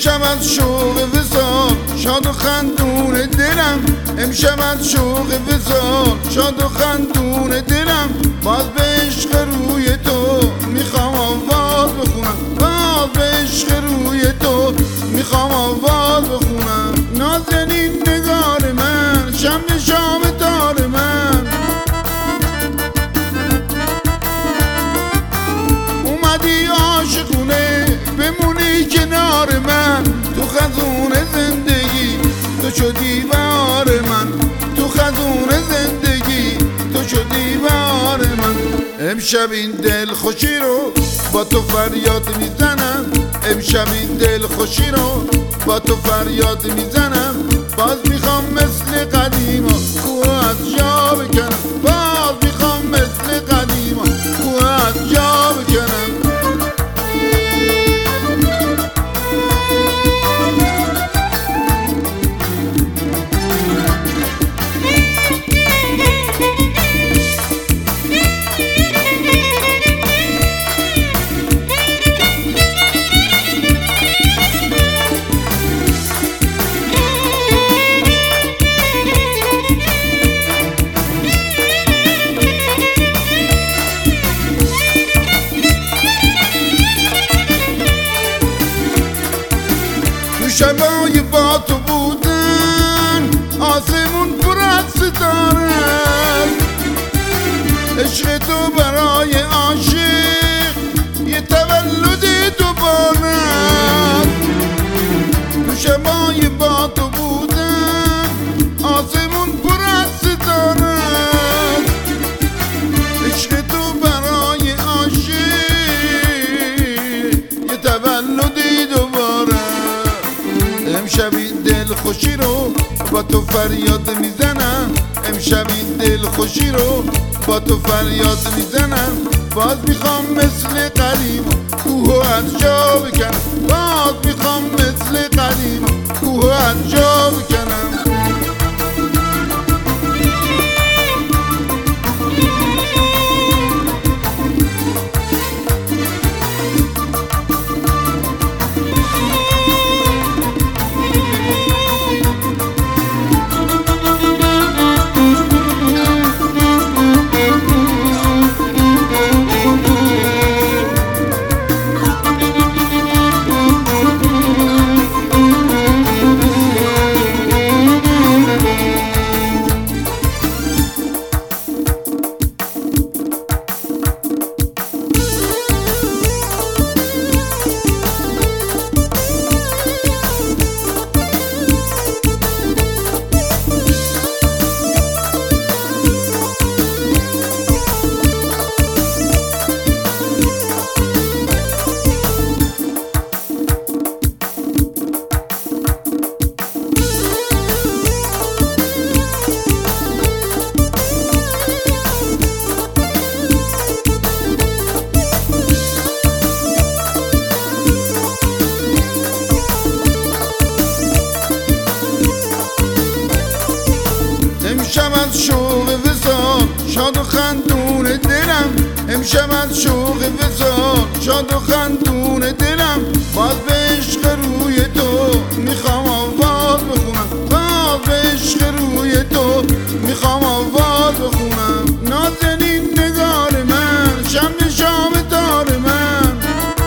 امشب از شوق وصال شاد و خندون دلم، امشب از شوق وصال شاد و خندون دلم، باز به عشق روی تو میخوام آواز بخونم، باز به عشق روی تو میخوام آواز بخونم. نازنین نگار من، شمع شام تار من، اومدی عاشقونه بمونی کنار من، تو خزون زندگی تو شدی بهار من، تو خزون زندگی تو شدی بهار من. امشب این دل خوشی رو با تو فریاد میزنم، امشب این دل خوشی رو با تو فریاد میزنم، باز میخوام مثل قدیما کوه از جا بکنم، باز میخوام مثل قدیما کوه از جا بکنم. شبای با تو بودن آسمون پر از ستاره، عشق تو برای عاشق یه تولد دوباره. تو شبای با تو بودن آسمون پر از ستاره، عشق تو برای عاشق یه تولد دوباره. امشب این دل خوشی رو با تو فریاد میزنم، امشب این دل خوشی رو با تو فریاد میزنم، باز میخوام مثل قدیما کوه از جا بکنم، باز میخوام مثل قدیما کوه از جا بکنم. امشب از شوق وصال شاد و خندون دلم، امشب از شوق وصال شاد و خندون دلم، باز به عشق روی تو میخوام آواز بخونم، باز به عشق روی تو میخوام آواز بخونم. نازنین نگار من، شمع شام تار من،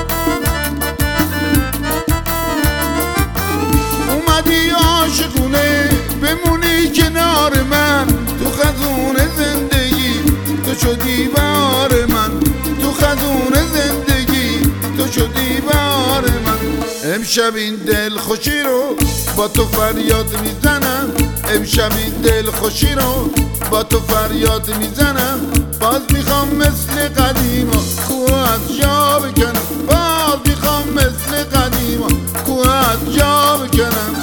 اومدی عاشقونه بمونی کنار من، تو خزون زندگی تو شدی بهار من، تو خزون زندگی تو شدی بهار من. امشب این دل خوشی رو با تو فریاد میزنم، امشب این دل خوشی رو با تو فریاد میزنم، باز میخوام مثل قدیما کوه از جا بکنم، باز میخوام مثل قدیما کوه از جا بکنم.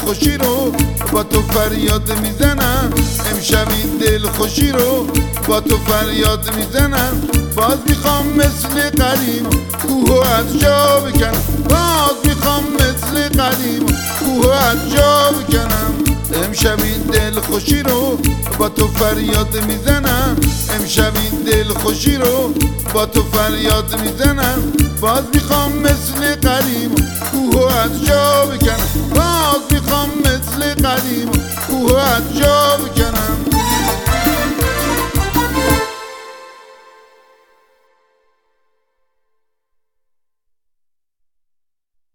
دلخوشی رو با تو فریاد میزنم، امشب این دلخوشی رو با تو فریاد میزنم. باز میخوام مثل قدیم کوهو از جا بکنم، باز میخوام مثل قدیم کوهو از جا بکنم. امشب این دلخوشی رو با تو فریاد میزنم، امشب این دلخوشی رو با تو فریاد میزنم. باز میخوام مثل قدیم کوهو از جا بکنم، باز میخوام مثل قدیم کوهو از جا